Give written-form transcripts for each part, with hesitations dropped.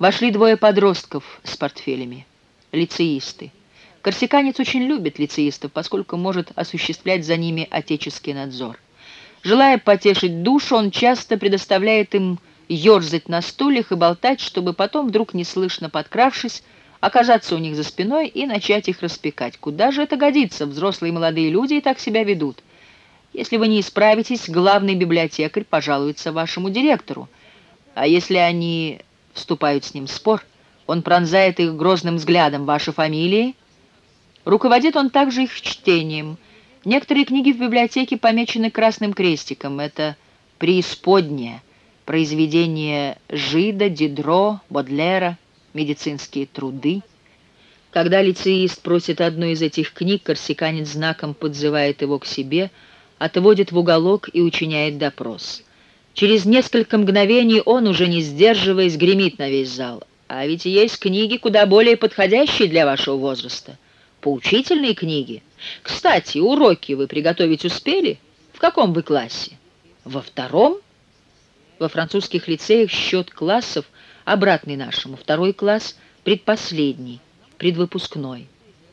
Вошли двое подростков с портфелями, лицеисты. Корсиканец очень любит лицеистов, поскольку может осуществлять за ними отеческий надзор. Желая потешить душу, он часто предоставляет им ерзать на стульях и болтать, чтобы потом, вдруг неслышно подкравшись, оказаться у них за спиной и начать их распекать. Куда же это годится? Взрослые молодые люди и так себя ведут. Если вы не исправитесь, главный библиотекарь пожалуется вашему директору. А если они вступают с ним в спор, он пронзает их грозным взглядом. Ваши фамилии? Руководит он также их чтением. Некоторые книги в библиотеке помечены красным крестиком. Это «Преисподняя», произведения Жида, Дидро, Бодлера, медицинские труды. Когда лицеист просит одну из этих книг, корсиканец знаком подзывает его к себе, отводит в уголок и учиняет допрос. Через несколько мгновений он, уже не сдерживаясь, гремит на весь зал. А ведь есть книги, куда более подходящие для вашего возраста. Поучительные книги. Кстати, уроки вы приготовить успели? В каком вы классе? Во втором? Во французских лицеях счет классов обратный нашему. Второй класс предпоследний, предвыпускной.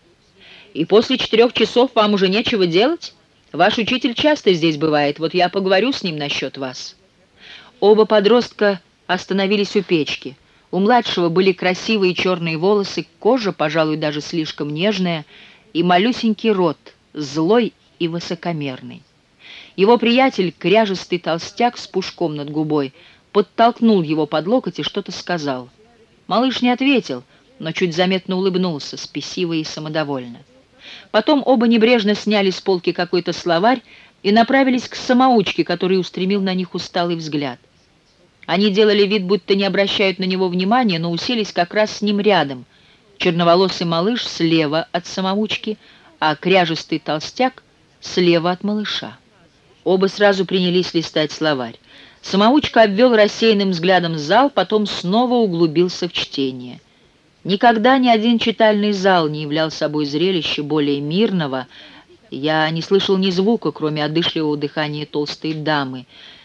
И после 4 часов вам уже нечего делать? Ваш учитель часто здесь бывает, вот я поговорю с ним насчет вас. Оба подростка остановились у печки. У младшего были красивые черные волосы, кожа, пожалуй, даже слишком нежная, и малюсенький рот, злой и высокомерный. Его приятель, кряжестый толстяк с пушком над губой, подтолкнул его под локоть и что-то сказал. Малыш не ответил, но чуть заметно улыбнулся, спесиво и самодовольно. Потом оба небрежно сняли с полки какой-то словарь и направились к самоучке, который устремил на них усталый взгляд. Они делали вид, будто не обращают на него внимания, но уселись как раз с ним рядом. Черноволосый малыш слева от самоучки, а кряжестый толстяк слева от малыша. Оба сразу принялись листать словарь. Самоучка обвел рассеянным взглядом зал, потом снова углубился в чтение. Никогда ни один читальный зал не являл собой зрелище более мирного. Я не слышал ни звука, кроме одышливого дыхания толстой дамы.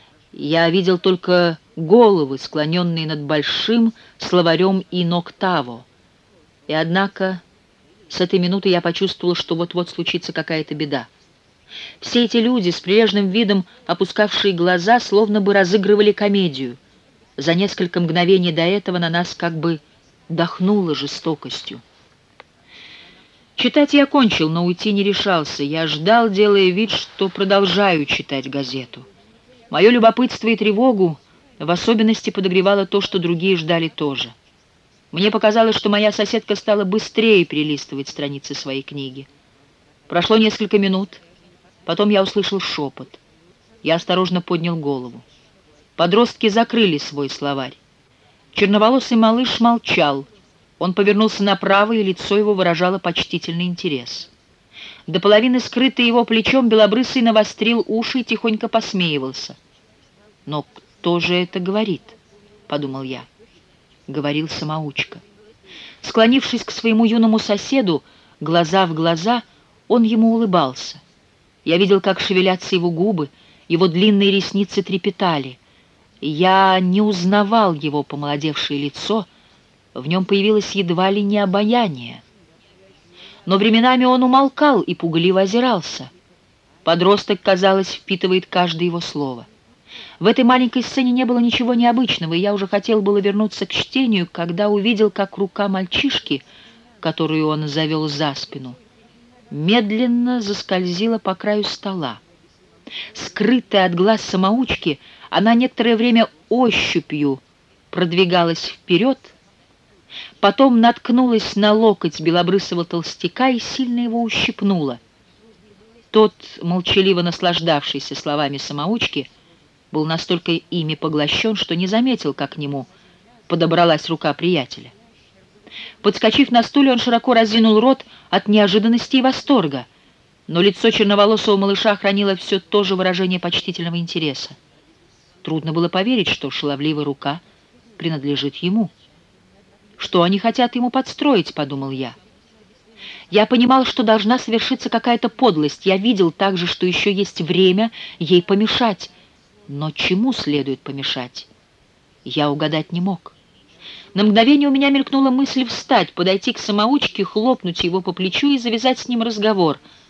Я видел только головы, склоненные над большим словарем «Иноктаво». И однако с этой минуты я почувствовал, что вот-вот случится какая-то беда. Все эти люди с прилежным видом, опускавшие глаза, словно бы разыгрывали комедию. За несколько мгновений до этого на нас как бы дохнуло жестокостью. Читать я кончил, но уйти не решался. Я ждал, делая вид, что продолжаю читать газету. Мое любопытство и тревогу в особенности подогревало то, что другие ждали тоже. Мне показалось, что моя соседка стала быстрее перелистывать страницы своей книги. Прошло несколько минут, потом я услышал шепот. Я осторожно поднял голову. Подростки закрыли свой словарь. Черноволосый малыш молчал. Он повернулся направо, и лицо его выражало почтительный интерес. До половины скрытый его плечом, белобрысый навострил уши и тихонько посмеивался. «Но кто же это говорит?» — подумал я. Говорил самоучка. Склонившись к своему юному соседу, глаза в глаза, он ему улыбался. Я видел, как шевелятся его губы, его длинные ресницы трепетали. Я не узнавал его помолодевшее лицо, в нем появилось едва ли не обаяние. Но временами он умолкал и пугливо озирался. Подросток, казалось, впитывает каждое его слово. В этой маленькой сцене не было ничего необычного, и я уже хотел было вернуться к чтению, когда увидел, как рука мальчишки, которую он завел за спину, медленно заскользила по краю стола. Скрытая от глаз самоучки, она некоторое время ощупью продвигалась вперед, потом наткнулась на локоть белобрысого толстяка и сильно его ущипнула. Тот, молчаливо наслаждавшийся словами самоучки, был настолько ими поглощен, что не заметил, как к нему подобралась рука приятеля. Подскочив на стуле, он широко разинул рот от неожиданности и восторга, но лицо черноволосого малыша хранило все то же выражение почтительного интереса. Трудно было поверить, что шаловливая рука принадлежит ему. «Что они хотят ему подстроить?» — подумал я. Я понимал, что должна совершиться какая-то подлость. Я видел также, что еще есть время ей помешать. Но чему следует помешать, я угадать не мог. На мгновение у меня мелькнула мысль встать, подойти к самоучке, хлопнуть его по плечу и завязать с ним разговор —